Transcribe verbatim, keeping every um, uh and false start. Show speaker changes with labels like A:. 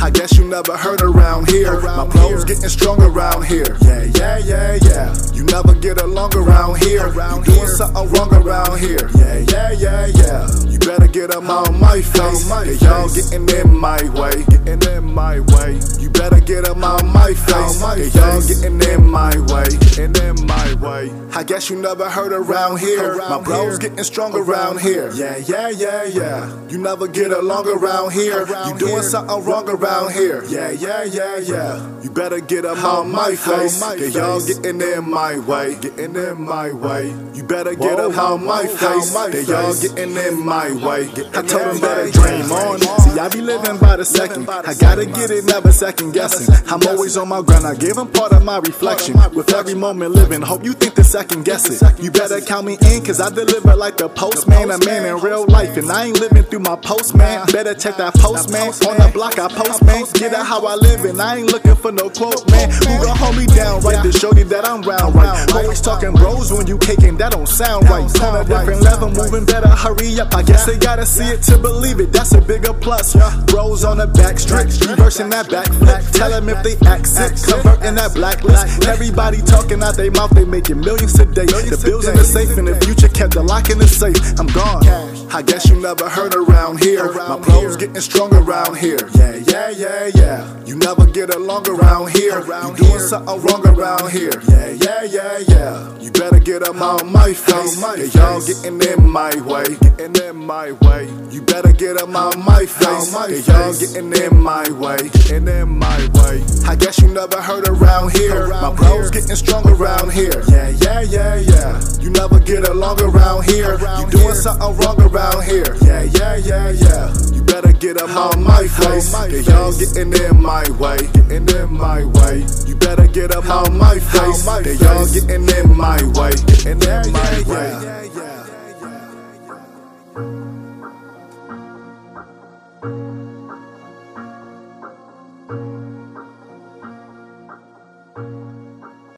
A: I guess you never heard around here. My bros getting strong around here. Yeah, yeah, yeah, yeah. You never get along around here. You doing something wrong around here. Yeah, yeah, yeah, yeah. You better get them out my face. Yeah, y'all getting in my way. Getting in my way. You better get them out my face. Yeah, y'all getting in my way. Getting in my way. I guess you never heard around here. My bros getting strong around here. Yeah, yeah, yeah, yeah. You never get along around here. You doing something wrong around here. Yeah, yeah, yeah, yeah. You better get them out my face. Yeah, y'all getting in my way. Getting in my way. You better get them out my face. Yeah, y'all getting in my way. I told them better dream on. See, I be living by the second. I gotta get it, never second guessing. I'm always on my grind. I give them part of my reflection. With every moment living, hope you think the second guess it. You better count me in, cause I deliver like the postman. A man in real life, and I ain't living through my postman. Better check that postman. On the block, I post, man. Get out how I live, and I ain't looking for no quote, man. Who gon' hold me down right to show you that I'm round right? Always talking bros when you caking, that don't sound right. On a different level, moving better, hurry up. I guess they gotta see it to believe it, that's a bigger plus. Bros on the back strip, reversing that backflip. Tell them if they exit, converting that blacklist. Everybody talking out their mouth, they making millions today. The bills in the safe, in the future kept the lock in the safe. I'm gone. I guess you never heard around here. My bros getting strong around here. Yeah, yeah, yeah, yeah. You never get along around here. You doing something wrong around here. Yeah, yeah, yeah, yeah. You better get them out my face. Yeah, y'all getting in my way. Getting in my way. You better get them out my face. Yeah, y'all getting in my way. Getting in my way. I guess you never heard around here. My bros getting strong around here. Yeah, yeah, yeah, yeah. You never get along around here. You doing something wrong around here. Yeah, yeah, yeah, yeah. You better get them out my face. Yeah, y'all getting in my way. Getting in my way. You better get them out my face. Yeah, y'all getting in my way. Getting in my way.